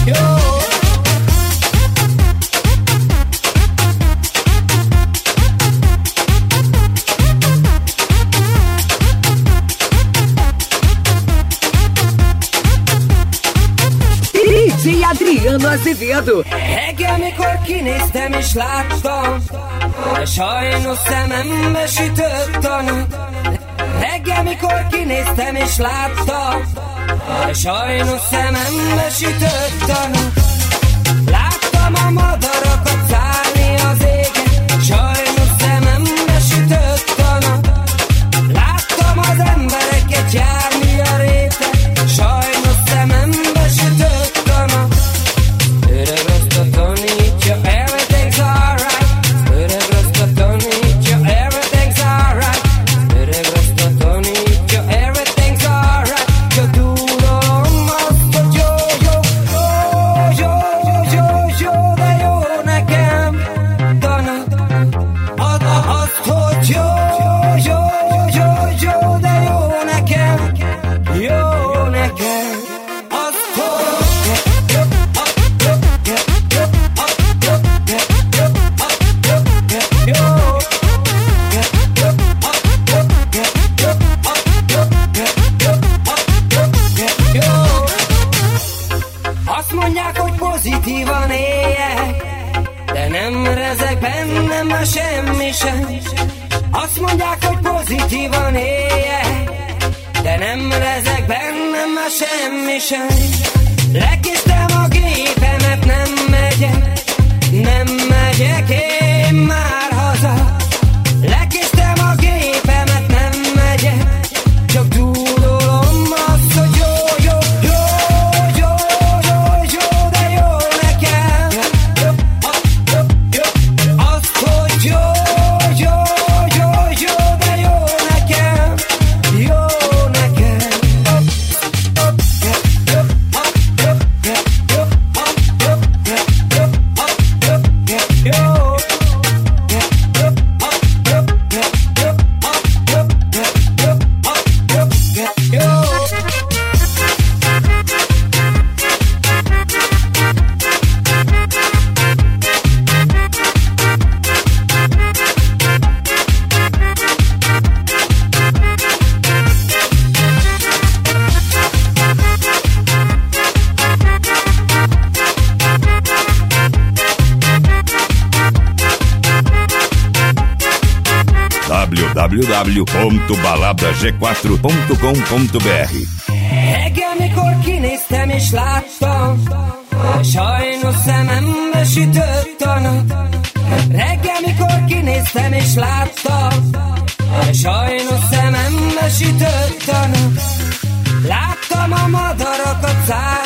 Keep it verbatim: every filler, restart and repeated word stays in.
Adriano Azevedo. Reggel, mikor kinéztem és láttam, de sajnos szemembe sütött a nap. Reggel, mikor kinéztem és láttam, de sajnos szemembe sütött a nap. Láttam a madarakat szállni az égen, sajnos szemembe sütött a nap. Láttam az embereket járni a réten, sajnos szemembe sütött a nap. Öreg rasta tanítja, everything's alright. Öreg rasta tanítja, everything's alright. Öreg rasta tanítja, everything's alright. Csak tudom azt, hogy jó, jó, jó, jó, jó, jó, de jó nekem. Tanad, ad, azt, hogy jó, jó, jó, jó, de jó nekem. Jó nekem. Azt, hogy azt mondják, hogy pozitívan éljek, de nem rezeg bennem már semmi sem. Azt mondják, hogy pozitívan éljek, de nem rezeg bennem már semmi sem. Lekésztem a gépemet, nem megyek, nem megyek én már haza. Lekésztem a gépemet, nem megyek, csak tudolom azt, hogy jó, jó, jó, jó, jó, jó, de jó nekem. Azt, hogy jó, jó, jó, jó, de jó nekem. Jó nekem. w w w ponto balada g quatro ponto com ponto b r. Reggel, mikor kinéztem és láttam, sajnos szemembe sütött a nap. Reggel, mikor kinéztem és láttam, sajnos szemembe sütött a nap. Láttam a madarakat szállni